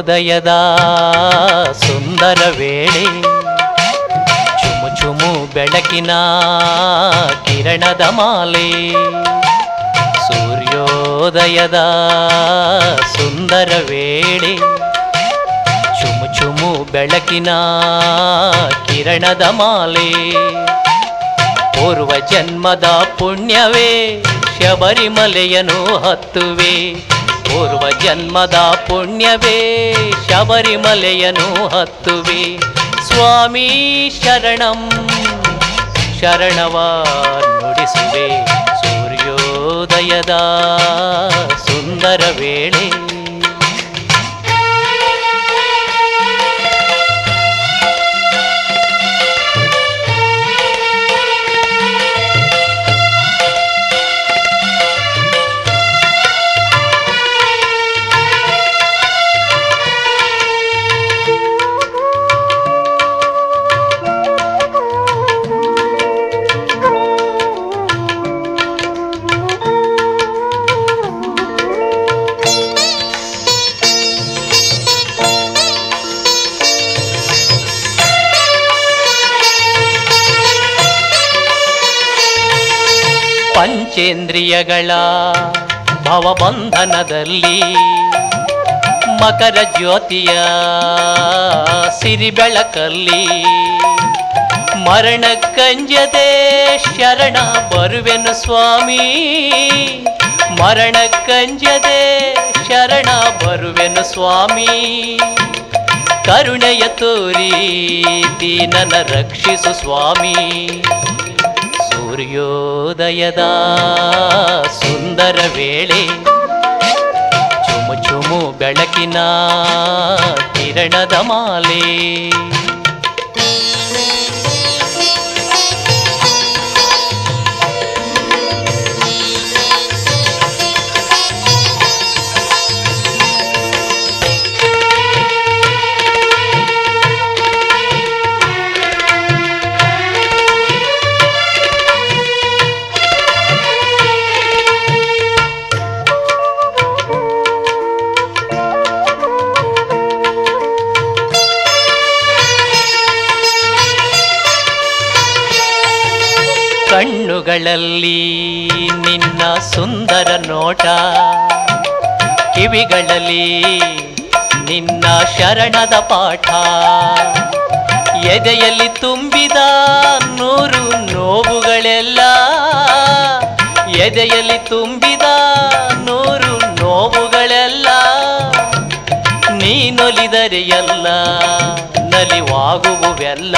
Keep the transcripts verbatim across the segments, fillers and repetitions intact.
ಸೂರ್ಯೋದಯದ ಸುಂದರ ವೇಳೆ, ಚುಮು ಚುಮು ಬೆಳಕಿನ ಕಿರಣದ ಮಾಲೆ. ಸೂರ್ಯೋದಯದ ಸುಂದರ ವೇಳೆ, ಚುಮು ಚುಮು ಬೆಳಕಿನ ಕಿರಣದ ಮಾಲೆ. ಪೂರ್ವ ಜನ್ಮದ ಪುಣ್ಯವೇ ಶಬರಿಮಲೆಯನ್ನು ಹತ್ತುವೆ. ಪೂರ್ವ ಜನ್ಮದ ಪುಣ್ಯವೇ ಶಬರಿಮಲೆಯನ್ನು ಹತ್ತುವೆ. ಸ್ವಾಮಿ ಶರಣಂ ಶರಣವ ನುಡಿಸುವೆ. ಸೂರ್ಯೋದಯದ ಸುಂದರ ವೇಳೆ, ಪಂಚೇಂದ್ರಿಯಗಳ ಭವಬಂಧನದಲ್ಲಿ ಮಕರ ಜ್ಯೋತಿಯ ಸಿರಿ ಬೆಳಕಲ್ಲಿ ಮರಣಕ್ಕಂಜದೆ ಶರಣ ಬರುವೆನು ಸ್ವಾಮಿ. ಮರಣಕ್ಕಂಜದೆ ಶರಣ ಬರುವೆನು ಸ್ವಾಮಿ. ಕರುಣೆಯ ತೋರಿ ದೀನನ ರಕ್ಷಿಸು ಸ್ವಾಮಿ. ಸೂರ್ಯೋದಯದ ಸುಂದರ ವೇಳೆ, ಚುಮು ಚುಮು ಬೆಳಕಿನ ಕಿರಣದ ಮಾಲೆ. ಕಣ್ಣುಗಳಲ್ಲಿ ನಿನ್ನ ಸುಂದರ ನೋಟ, ಕಿವಿಗಳಲ್ಲಿ ನಿನ್ನ ಶರಣದ ಪಾಠ. ಎದೆಯಲ್ಲಿ ತುಂಬಿದ ನೂರು ನೋವುಗಳೆಲ್ಲ, ಎದೆಯಲ್ಲಿ ತುಂಬಿದ ನೂರು ನೋವುಗಳೆಲ್ಲ ನೀನೊಲಿದರೆ ಎಲ್ಲ ನಲಿವಾಗುವುವೆಲ್ಲ.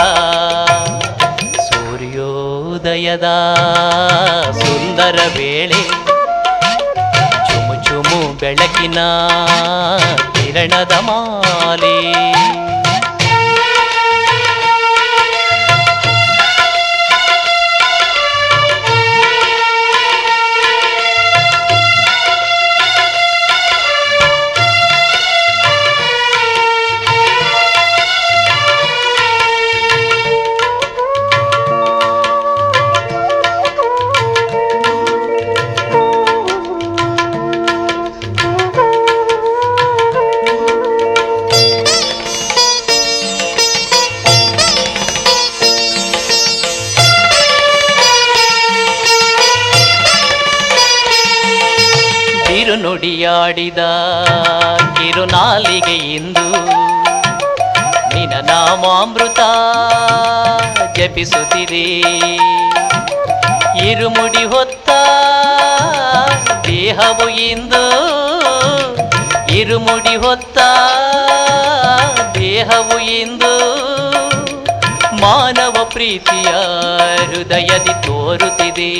ಸೂರ್ಯೋದಯದ ಸುಂದರ ವೇಳೆ, ಚುಮು ಚುಮು ಬೆಳಕಿನ ಕಿರಣದ ಮಾಲೆ. ನುಡಿಯಾಡಿದ ಕಿರುನಾಲಿಗೆಯಿಂದು ನಿನ ನಾಮಾಮೃತ ಜಪಿಸುತ್ತಿದೆ. ಇರುಮುಡಿ ಹೊತ್ತ ದೇಹವು ಇಂದು, ಇರುಮುಡಿ ಹೊತ್ತ ದೇಹವು ಇಂದು ಮಾನವ ಪ್ರೀತಿಯ ಹೃದಯದಿ ತೋರುತ್ತಿದೆ.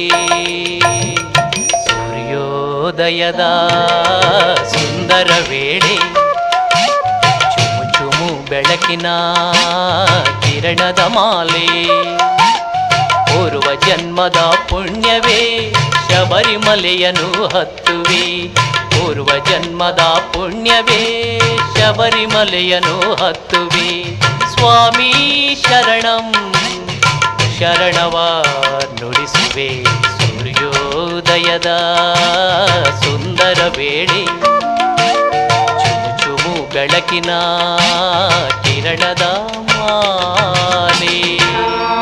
ಸೂರ್ಯೋದಯದ ಸುಂದರ ವೇಳೆ, ಚುಮು ಚುಮು ಬೆಳಕಿನ ಕಿರಣದ ಮಾಲೆ. ಪೂರ್ವ ಜನ್ಮದ ಪುಣ್ಯವೇ ಶಬರಿಮಲೆಯನ್ನು ಹತ್ತುವೆ. ಪೂರ್ವ ಜನ್ಮದ ಪುಣ್ಯವೇ ಶಬರಿಮಲೆಯನ್ನು ಹತ್ತುವೆ. ಸ್ವಾಮಿ ಶರಣಂ ಶರಣವ ನುಡಿಸುವೆ. ಸೂರ್ಯೋದಯದ ಸುಂದರ ವೇಳೆ, ಚುಮು ಚುಮು ಬೆಳಕಿನ ಕಿರಣದ ಮಾಲೆ.